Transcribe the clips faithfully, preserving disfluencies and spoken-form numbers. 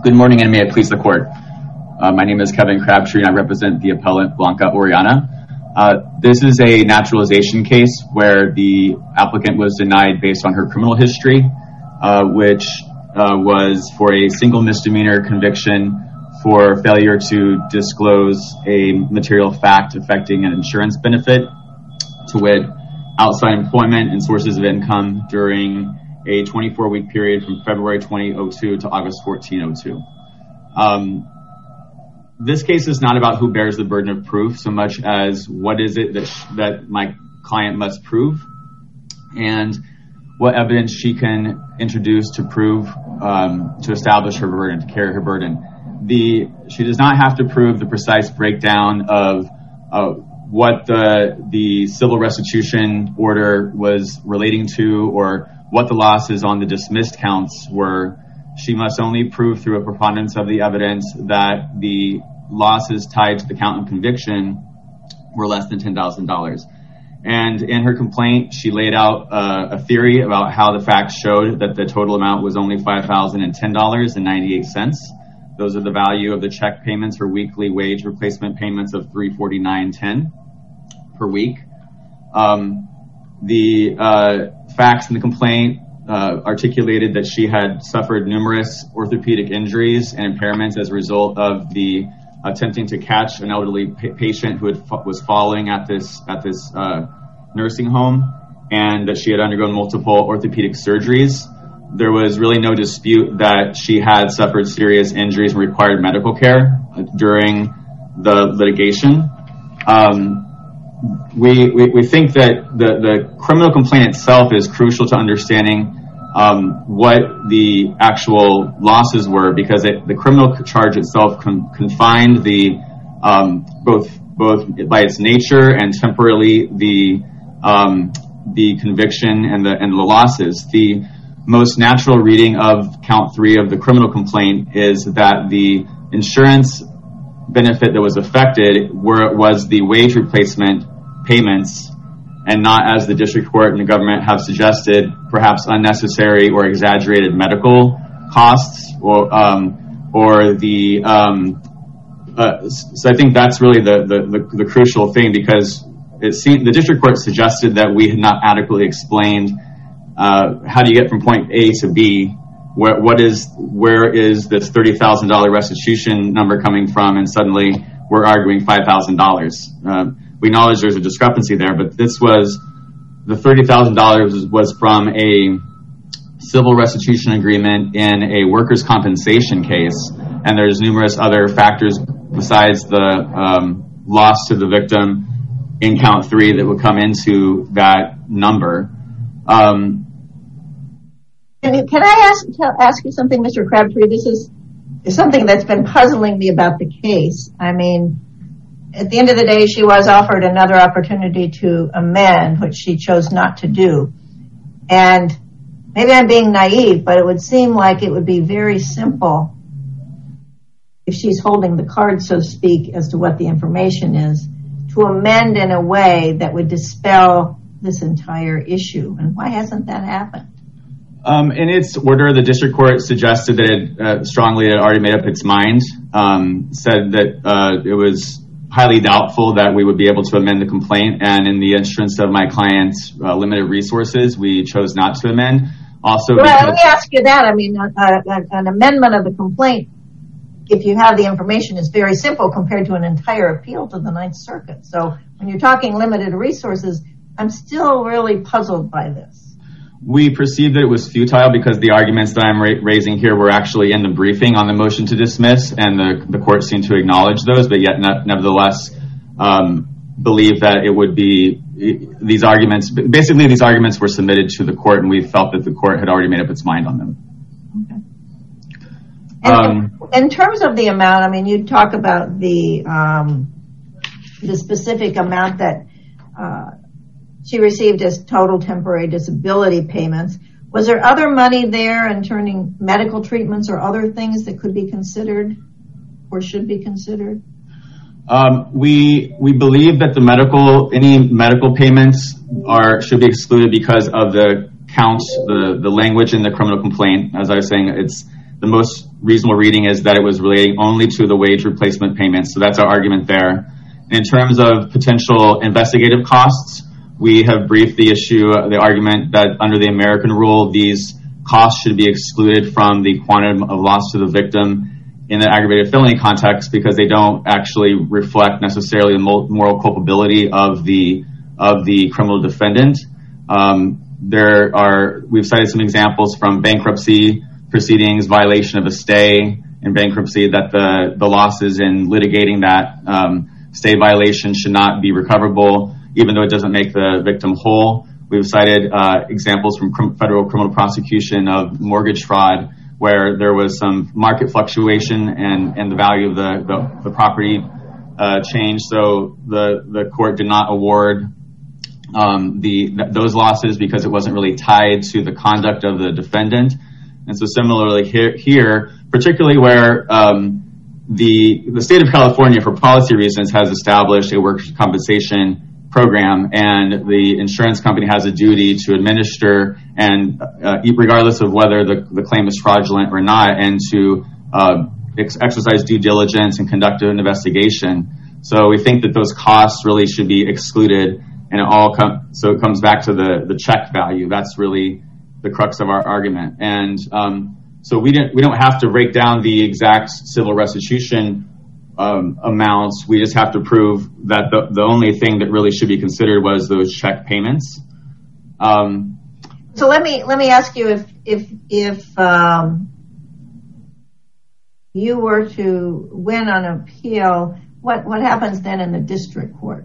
Good morning, and may it please the court. Uh, my name is Kevin Crabtree, and I represent the appellant Blanca Orellana. Uh, this is a naturalization case where the applicant was denied based on her criminal history, uh, which uh, was for a single misdemeanor conviction for failure to disclose a material fact affecting an insurance benefit, to wit, outside employment and sources of income during a twenty-four week period from February twenty oh two to August fourteen oh two. Um, this case is not about who bears the burden of proof so much as what is it that sh- that my client must prove and what evidence she can introduce to prove, um, to establish her burden, to carry her burden. The she does not have to prove the precise breakdown of uh, what the the civil restitution order was relating to or what the losses on the dismissed counts were. She must only prove through a preponderance of the evidence that the losses tied to the count of conviction were less than ten thousand dollars. And in her complaint, she laid out uh, a theory about how the facts showed that the total amount was only five thousand ten dollars and ninety-eight cents. Those are the value of the check payments or weekly wage replacement payments of three hundred forty-nine dollars and ten cents per week. Um, the uh, facts in the complaint uh, articulated that she had suffered numerous orthopedic injuries and impairments as a result of the attempting to catch an elderly pa- patient who had, was falling at this at this uh, nursing home, and that she had undergone multiple orthopedic surgeries. There was really no dispute that she had suffered serious injuries and required medical care during the litigation. Um, we, we we think that the, the criminal complaint itself is crucial to understanding um, what the actual losses were, because it, the criminal charge itself con- confined the um, both both by its nature and temporally the um, the conviction and the and the losses. The most natural reading of count three of the criminal complaint is that the insurance benefit that was affected were was the wage replacement payments, and not, as the district court and the government have suggested, perhaps unnecessary or exaggerated medical costs, or um, or the um, uh, so I think that's really the, the, the, the crucial thing, because it seemed the district court suggested that we had not adequately explained uh, how do you get from point A to B. Where, what is, where is this thirty thousand dollars restitution number coming from? And suddenly we're arguing five thousand dollars. Uh, we acknowledge there's a discrepancy there, but this was, the thirty thousand dollars was from a civil restitution agreement in a workers' compensation case. And there's numerous other factors besides the um, loss to the victim in count three that would come into that number. Um, Can, can I ask tell, ask you something, Mister Crabtree? This is, is something that's been puzzling me about the case. I mean, at the end of the day, she was offered another opportunity to amend, which she chose not to do. And maybe I'm being naive, but it would seem like it would be very simple if she's holding the card, so to speak, as to what the information is, to amend in a way that would dispel this entire issue. And why hasn't that happened? Um, in its order, the district court suggested that it uh, strongly had already made up its mind, um, said that uh, it was highly doubtful that we would be able to amend the complaint, and in the interest of my client's uh, limited resources, we chose not to amend. Also, well, because- let me ask you that. I mean, uh, uh, an amendment of the complaint, if you have the information, is very simple compared to an entire appeal to the Ninth Circuit. So when you're talking limited resources, I'm still really puzzled by this. We perceived that it was futile because the arguments that I'm ra- raising here were actually in the briefing on the motion to dismiss, and the, the court seemed to acknowledge those, but yet ne- nevertheless um, believe that it would be these arguments. Basically, these arguments were submitted to the court, and we felt that the court had already made up its mind on them. Okay. And um, in terms of the amount, I mean, you talk about the um, the specific amount that Uh, she received as total temporary disability payments. Was there other money there in turning medical treatments or other things that could be considered or should be considered? Um, we we believe that the medical any medical payments are should be excluded because of the counts, the the language in the criminal complaint. As I was saying, it's the most reasonable reading is that it was relating only to the wage replacement payments. So that's our argument there. In terms of potential investigative costs, we have briefed the issue, uh, the argument that under the American rule, these costs should be excluded from the quantum of loss to the victim in the aggravated felony context because they don't actually reflect necessarily the moral culpability of the of the criminal defendant. Um, there are, we've cited some examples from bankruptcy proceedings, violation of a stay in bankruptcy, that the, the losses in litigating that um, stay violation should not be recoverable, even though it doesn't make the victim whole. We've cited uh, examples from cr- federal criminal prosecution of mortgage fraud, where there was some market fluctuation and, and the value of the, the, the property uh, changed. So the, the court did not award um, the th- those losses because it wasn't really tied to the conduct of the defendant. And so similarly here, here particularly where um, the the state of California, for policy reasons, has established a workers' compensation program, and the insurance company has a duty to administer, and uh, regardless of whether the, the claim is fraudulent or not, and to uh, ex- exercise due diligence and conduct an investigation. So we think that those costs really should be excluded, and it all com- so it comes back to the, the check value. That's really the crux of our argument. And um, so we didn't we don't have to break down the exact civil restitution Um, amounts. We just have to prove that the, the only thing that really should be considered was those check payments. Um, so let me let me ask you if if if um, you were to win on appeal, what what happens then in the district court?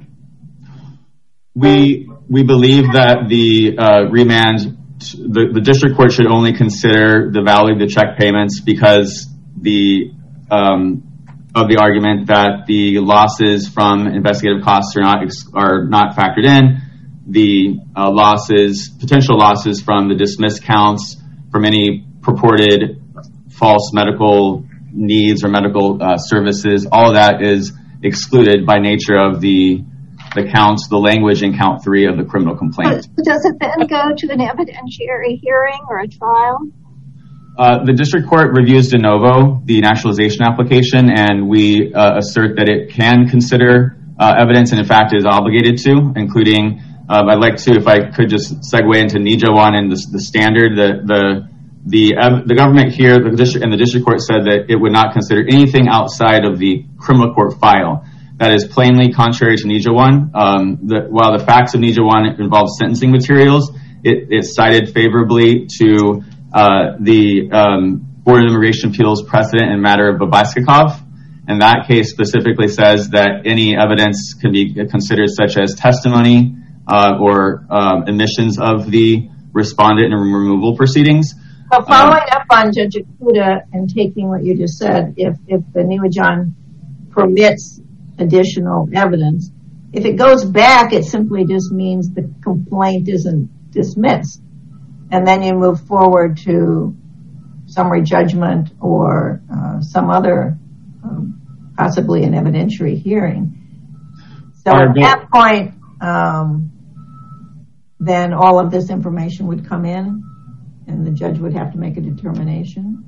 We we believe that the uh, remand, the, the district court should only consider the value of the check payments because the um, of the argument that the losses from investigative costs are not are not factored in. The uh, losses, potential losses from the dismissed counts, from any purported false medical needs or medical uh, services, all of that is excluded by nature of the the counts, the language in count three of the criminal complaint. But does it then go to an evidentiary hearing or a trial? Uh, the district court reviews de novo the naturalization application, and we uh, assert that it can consider uh, evidence, and in fact is obligated to, including, um, I'd like to, if I could just segue into Nijawan and the, the standard, the the the, uh, the government here, the district and the district court said that it would not consider anything outside of the criminal court file. That is plainly contrary to Nijawan. Um, the, while the facts of Nijawan involve sentencing materials, it, it cited favorably to Uh, the um, Board of Immigration Appeals precedent in matter of Babaiskakov, and that case specifically says that any evidence can be considered, such as testimony uh, or um, admissions of the respondent in removal proceedings. Well, following um, up on Judge Ikuda and taking what you just said, if if the Nijawan permits additional evidence, if it goes back, it simply just means the complaint isn't dismissed. And then you move forward to summary judgment or uh, some other, um, possibly an evidentiary hearing. So at that point, um, then all of this information would come in and the judge would have to make a determination?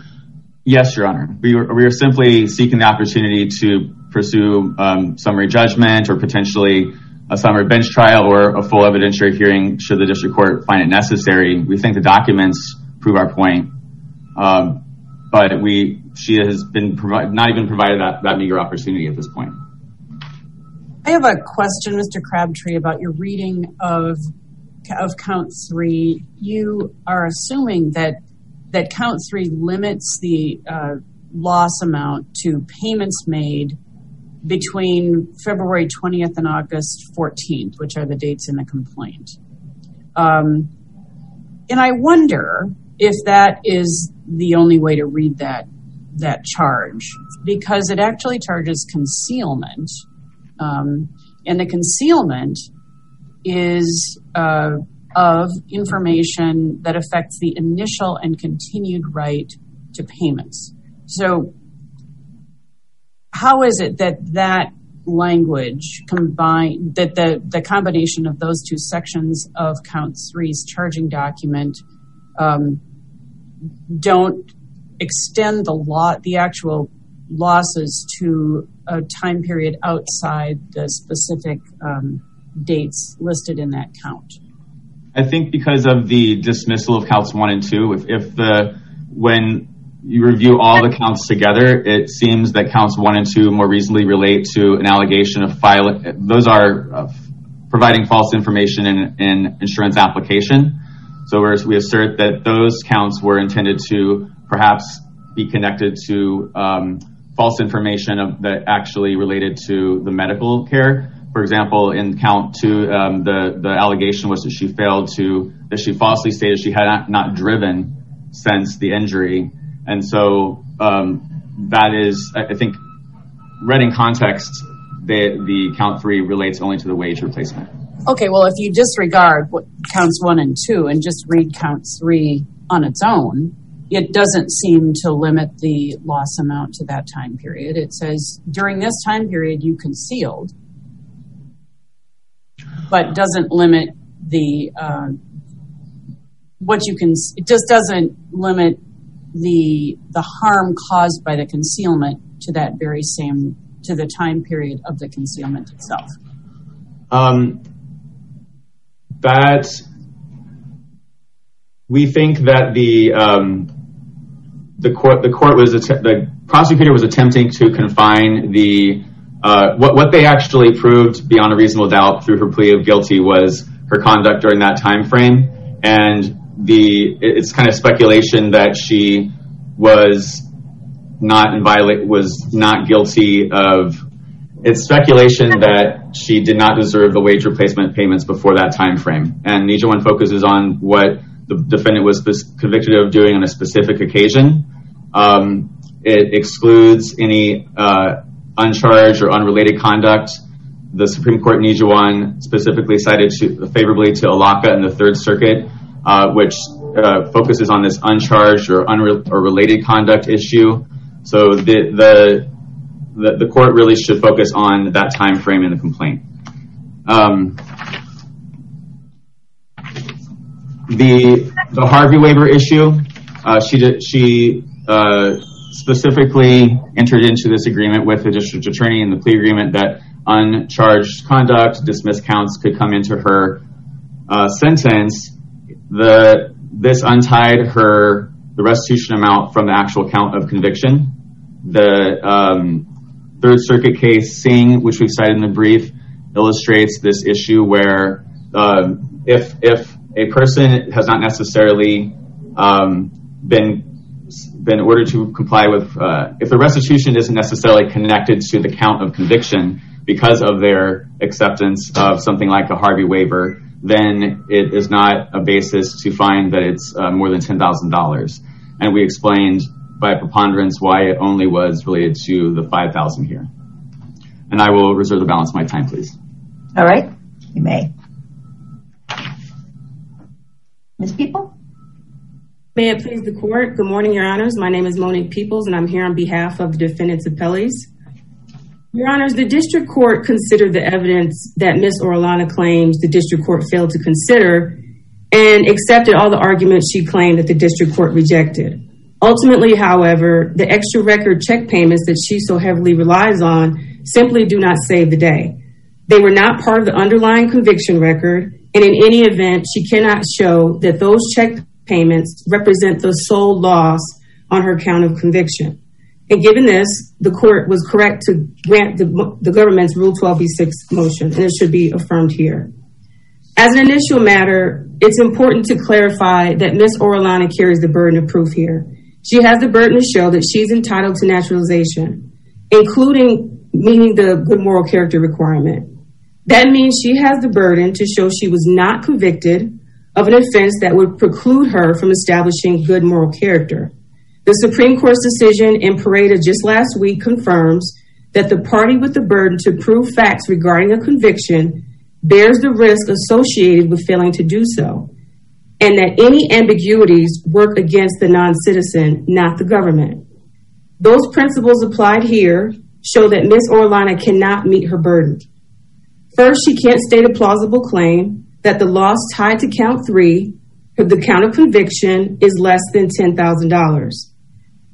Yes, Your Honor. We are, we are simply seeking the opportunity to pursue um, summary judgment or potentially a summary bench trial or a full evidentiary hearing should the district court find it necessary. We think the documents prove our point, um, but we she has been provi- not even provided that, that meager opportunity at this point. I have a question, Mister Crabtree, about your reading of of count three. You are assuming that that count three limits the uh, loss amount to payments made between February twentieth and August fourteenth, which are the dates in the complaint. Um, and I wonder if that is the only way to read that that charge, because it actually charges concealment. Um, and the concealment is uh, of information that affects the initial and continued right to payments. So how is it that that language combined, that the, the combination of those two sections of count three's charging document um, don't extend the law, the actual losses to a time period outside the specific um, dates listed in that count? I think because of the dismissal of counts one and two, if, if the when you review all the counts together, it seems that counts one and two more reasonably relate to an allegation of filing. Those are uh, providing false information in an insurance application. So we're, we assert that those counts were intended to perhaps be connected to um, false information of, that actually related to the medical care. For example, in count two, um, the, the allegation was that she failed to, that she falsely stated she had not, not driven since the injury. And so um, that is, I think, read in context, the, the count three relates only to the wage replacement. Okay, well, if you disregard what counts one and two and just read count three on its own, it doesn't seem to limit the loss amount to that time period. It says during this time period you concealed, but doesn't limit the uh, what you can. It just doesn't limit the the harm caused by the concealment to that very same to the time period of the concealment itself. Um, that we think that the um, the court the court was att- the prosecutor was attempting to confine the uh, what what they actually proved beyond a reasonable doubt through her plea of guilty was her conduct during that time frame, and the it's kind of speculation that she was not in violate was not guilty of. It's speculation that she did not deserve the wage replacement payments before that time frame, and Nijuan focuses on what the defendant was convicted of doing on a specific occasion. Um, it excludes any uh, uncharged or unrelated conduct. The Supreme Court in Nijuan specifically cited to, favorably to Alaka in the Third Circuit, uh, which uh, focuses on this uncharged or unre- or related conduct issue. So the, the the the court really should focus on that time frame in the complaint. Um, the the Harvey waiver issue, uh, she did, she uh, specifically entered into this agreement with the district attorney in the plea agreement that uncharged conduct, dismissed counts could come into her uh, sentence. The this untied her the restitution amount from the actual count of conviction. The um, Third Circuit case Singh, which we've cited in the brief, illustrates this issue where uh, if if a person has not necessarily um, been been ordered to comply with, uh, if the restitution isn't necessarily connected to the count of conviction because of their acceptance of something like a Harvey waiver, then it is not a basis to find that it's uh, more than ten thousand dollars. And we explained by preponderance why it only was related to the five thousand dollars here. And I will reserve the balance of my time, please. All right, you may. Miz People? May it please the court. Good morning, Your Honors. My name is Monique Peoples, and I'm here on behalf of the defendant's appellees. Your Honors, the district court considered the evidence that Miz Orellana claims the district court failed to consider and accepted all the arguments she claimed that the district court rejected. Ultimately, however, the extra record check payments that she so heavily relies on simply do not save the day. They were not part of the underlying conviction record, and in any event, she cannot show that those check payments represent the sole loss on her count of conviction. And given this, the court was correct to grant the, the government's Rule twelve B six motion, and it should be affirmed here. As an initial matter, it's important to clarify that Miz Orellana carries the burden of proof here. She has the burden to show that she's entitled to naturalization, including meeting the good moral character requirement. That means she has the burden to show she was not convicted of an offense that would preclude her from establishing good moral character. The Supreme Court's decision in Pareda just last week confirms that the party with the burden to prove facts regarding a conviction bears the risk associated with failing to do so, and that any ambiguities work against the non-citizen, not the government. Those principles applied here show that Miz Orellana cannot meet her burden. First, she can't state a plausible claim that the loss tied to count three, the count of conviction, is less than ten thousand dollars.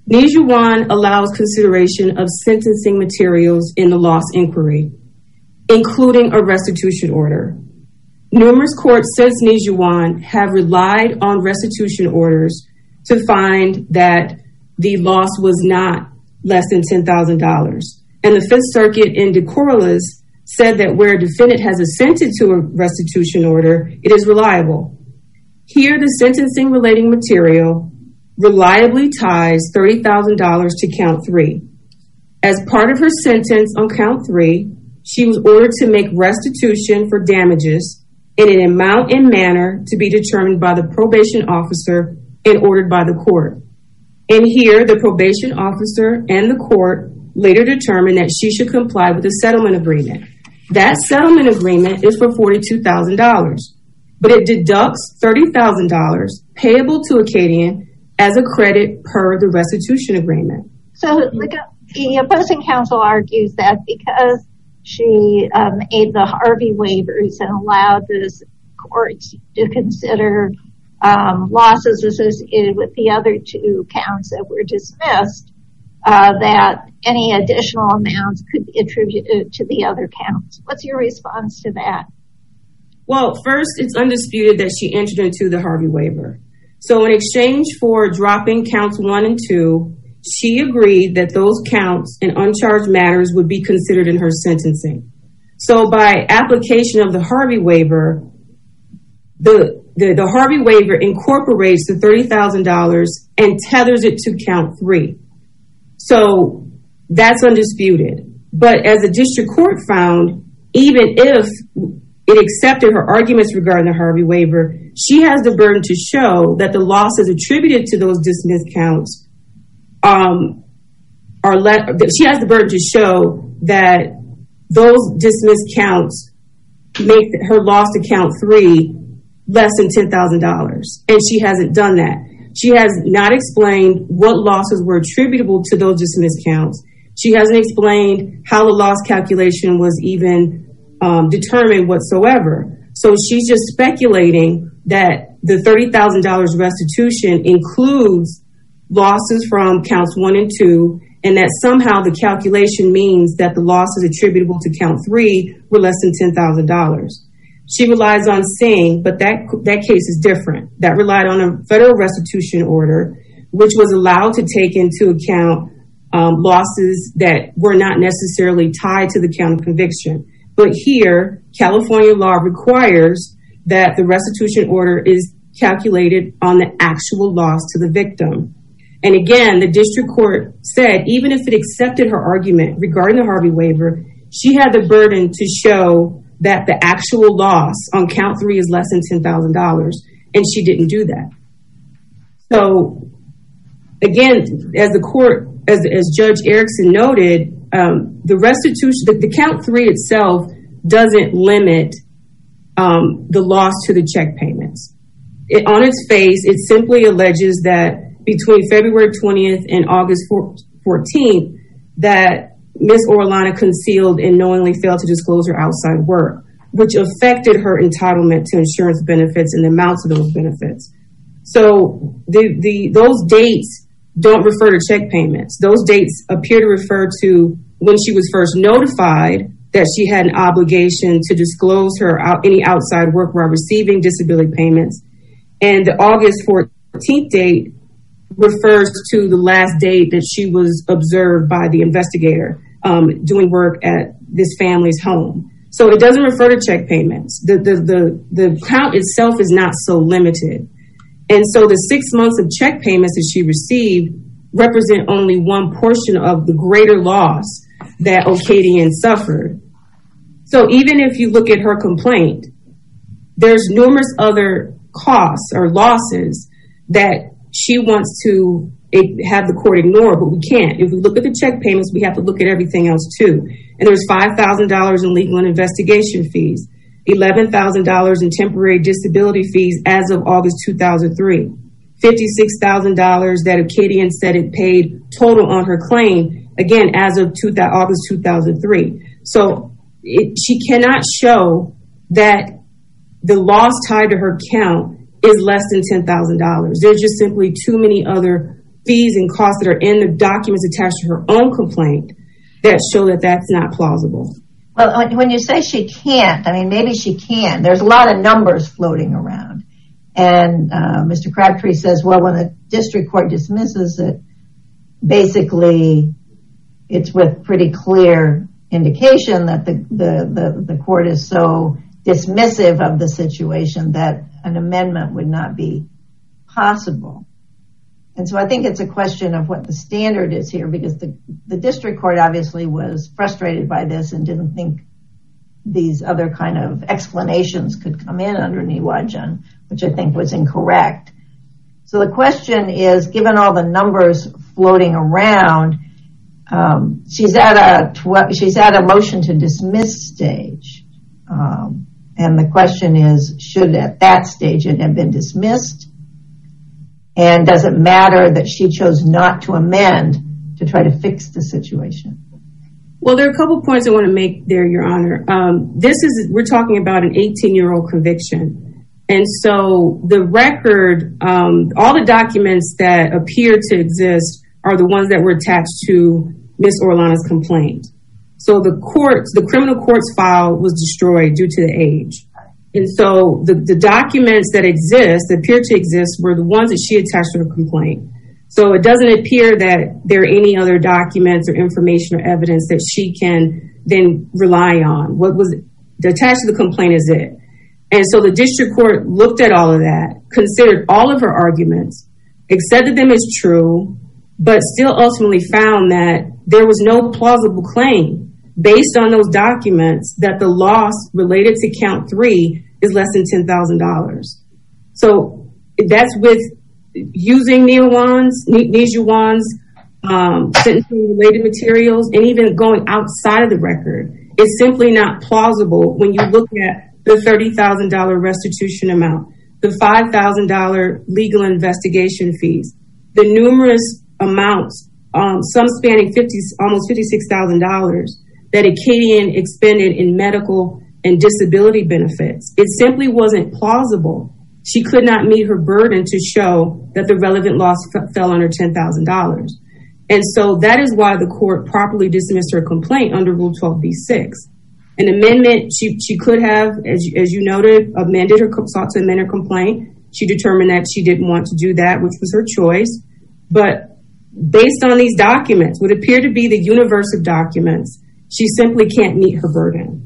Nijuan allows consideration of sentencing materials in the loss inquiry, including a restitution order. Numerous courts since Nijuan have relied on restitution orders to find that the loss was not less than ten thousand dollars. And the Fifth Circuit in De Corrales said that where a defendant has assented to a restitution order, it is reliable. Here, the sentencing relating material reliably ties thirty thousand dollars to count three. As part of her sentence on count three, she was ordered to make restitution for damages in an amount and manner to be determined by the probation officer and ordered by the court. And here, the probation officer and the court later determined that she should comply with the settlement agreement. That settlement agreement is for forty-two thousand dollars, but it deducts thirty thousand dollars payable to Acadian as a credit per the restitution agreement. So the, the opposing counsel argues that because she um, made the Harvey waivers and allowed this court to consider um, losses associated with the other two counts that were dismissed, uh, that any additional amounts could be attributed to the other counts. What's your response to that? Well, first, it's undisputed that she entered into the Harvey waiver. So in exchange for dropping counts one and two, she agreed that those counts and uncharged matters would be considered in her sentencing. So by application of the Harvey waiver, the, the, the Harvey waiver incorporates the thirty thousand dollars and tethers it to count three. So that's undisputed. But as the district court found, even if it accepted her arguments regarding the Harvey waiver, she has the burden to show that the losses attributed to those dismissed counts um, are le- she has the burden to show that those dismissed counts make her loss to count three less than ten thousand dollars. And she hasn't done that. She has not explained what losses were attributable to those dismissed counts. She hasn't explained how the loss calculation was even um, determined whatsoever. So she's just speculating that the thirty thousand dollars restitution includes losses from counts one and two, and that somehow the calculation means that the losses attributable to count three were less than ten thousand dollars. She relies on Singh, but that that case is different. That relied on a federal restitution order, which was allowed to take into account um, losses that were not necessarily tied to the count of conviction. But here, California law requires that the restitution order is calculated on the actual loss to the victim. And again, the district court said, even if it accepted her argument regarding the Harvey waiver, she had the burden to show that the actual loss on count three is less than ten thousand dollars, and she didn't do that. So again, as the court, as, as Judge Erickson noted, um, the restitution, the, the count three itself doesn't limit um, the loss to the check payments. It, on its face, it simply alleges that between February twentieth and August fourteenth, that Miz Orellana concealed and knowingly failed to disclose her outside work, which affected her entitlement to insurance benefits and the amounts of those benefits. So the, the those dates don't refer to check payments. Those dates appear to refer to when she was first notified that she had an obligation to disclose her out, any outside work while receiving disability payments. And the August fourteenth date refers to the last date that she was observed by the investigator um, doing work at this family's home. So it doesn't refer to check payments. The, the, the, the count itself is not so limited. And so the six months of check payments that she received represent only one portion of the greater loss that Ocadian suffered. So even if you look at her complaint, there's numerous other costs or losses that she wants to have the court ignore, but we can't. If we look at the check payments, we have to look at everything else too. And there's five thousand dollars in legal and investigation fees, eleven thousand dollars in temporary disability fees as of August two thousand three, fifty-six thousand dollars that Ocadian said it paid total on her claim, again, as of August two thousand three. So it, she cannot show that the loss tied to her count is less than ten thousand dollars. There's just simply too many other fees and costs that are in the documents attached to her own complaint that show that that's not plausible. Well, when you say she can't, I mean, maybe she can. There's a lot of numbers floating around. And uh, Mister Crabtree says, well, when the district court dismisses it, basically it's with pretty clear indication that the, the, the, the court is so dismissive of the situation that an amendment would not be possible. And so I think it's a question of what the standard is here, because the, the district court obviously was frustrated by this and didn't think these other kind of explanations could come in under Niwajan, which I think was incorrect. So the question is, given all the numbers floating around, um, she's at a tw- she's at a motion to dismiss stage. Um, and the question is, should at that stage it have been dismissed? And does it matter that she chose not to amend to try to fix the situation? Well, there are a couple points I want to make there, Your Honor. Um, this is, we're talking about an eighteen-year-old conviction. And so the record, um, all the documents that appear to exist are the ones that were attached to Miz Orellana's complaint. So the court, the criminal court's file was destroyed due to the age. And so the, the documents that exist, that appear to exist, were the ones that she attached to her complaint. So it doesn't appear that there are any other documents or information or evidence that she can then rely on. What was attached to the complaint is it. And so the district court looked at all of that, considered all of her arguments, accepted them as true, but still ultimately found that there was no plausible claim based on those documents that the loss related to count three is less than ten thousand dollars. So that's with using Niwajan's, Niwajan's um, sentencing related materials and even going outside of the record. It's simply not plausible when you look at the thirty thousand dollars restitution amount, the five thousand dollars legal investigation fees, the numerous amounts, um, some spanning fifty, almost fifty-six thousand dollars that Acadian expended in medical and disability benefits. It simply wasn't plausible. She could not meet her burden to show that the relevant loss f- fell under ten thousand dollars. And so that is why the court properly dismissed her complaint under Rule twelve B six. An amendment, she, she could have, as you, as you noted, amended her, sought to amend her complaint. She determined that she didn't want to do that, which was her choice. But based on these documents, what appear to be the universe of documents, she simply can't meet her burden.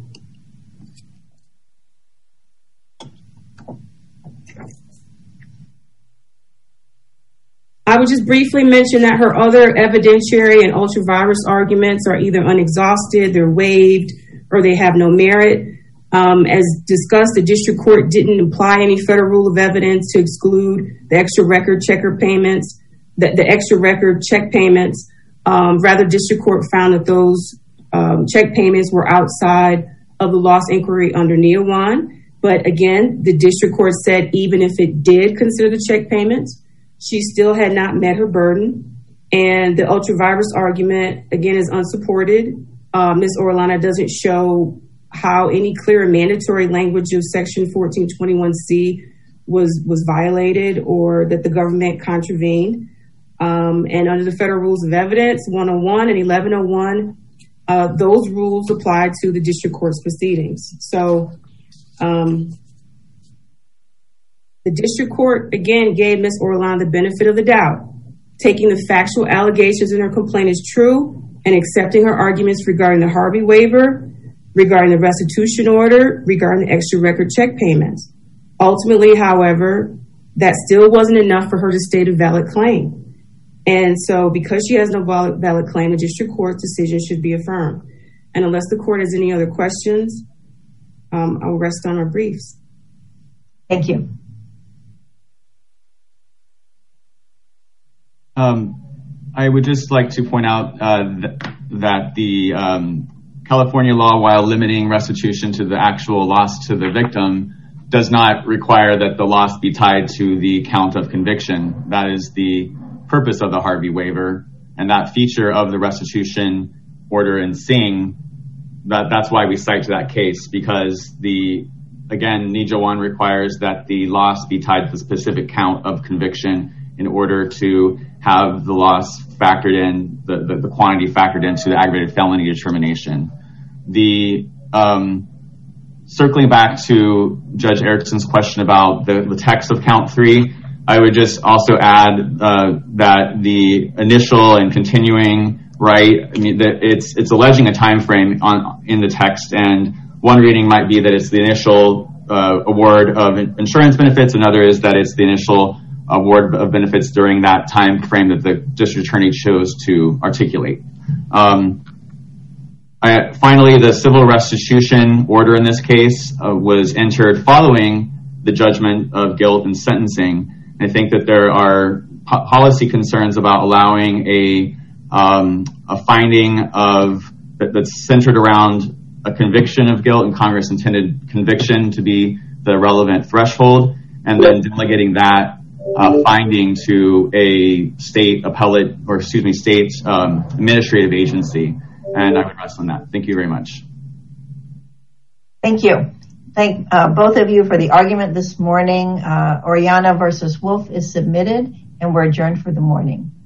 I would just briefly mention that her other evidentiary and ultra-virus arguments are either unexhausted, they're waived, or they have no merit. Um, as discussed, the district court didn't apply any federal rule of evidence to exclude the extra record checker payments, the, the extra record check payments. Um, rather, district court found that those um, check payments were outside of the loss inquiry under Niwajan. But again, the district court said even if it did consider the check payments, she still had not met her burden. And the ultra-virus argument, again, is unsupported. Uh, Miz Orellana doesn't show how any clear and mandatory language of Section fourteen twenty-one C was was violated or that the government contravened. Um, and under the Federal Rules of Evidence, one oh one and eleven oh one, uh, those rules apply to the district court's proceedings. So um, the district court, again, gave Miz Orellana the benefit of the doubt, taking the factual allegations in her complaint as true and accepting her arguments regarding the Harvey waiver, regarding the restitution order, regarding the extra record check payments. Ultimately, however, that still wasn't enough for her to state a valid claim. And so because she has no valid, valid claim, the district court's decision should be affirmed. And unless the court has any other questions, um, I'll rest on our briefs. Thank you. Um, I would just like to point out uh, th- that the um, California law, while limiting restitution to the actual loss to the victim, does not require that the loss be tied to the count of conviction. That is the purpose of the Harvey waiver, and that feature of the restitution order in Singh, that, that's why we cite to that case, because the, again, Niwajan requires that the loss be tied to the specific count of conviction in order to have the loss factored in, the, the, the quantity factored into the aggravated felony determination. The um, circling back to Judge Erickson's question about the, the text of count three, I would just also add uh, that the initial and continuing right, I mean, that it's it's alleging a time frame on in the text, and one reading might be that it's the initial uh, award of insurance benefits, another is that it's the initial award of benefits during that time frame that the district attorney chose to articulate. Um, I, finally, the civil restitution order in this case uh, was entered following the judgment of guilt and sentencing. I think that there are po- policy concerns about allowing a um, a finding of that, that's centered around a conviction of guilt, and Congress intended conviction to be the relevant threshold, and then delegating that uh, finding to a state appellate, or excuse me, state um, administrative agency. And I would rest on that. Thank you very much. Thank you. Thank uh, both of you for the argument this morning. Uh, Oriana versus Wolf is submitted, and we're adjourned for the morning.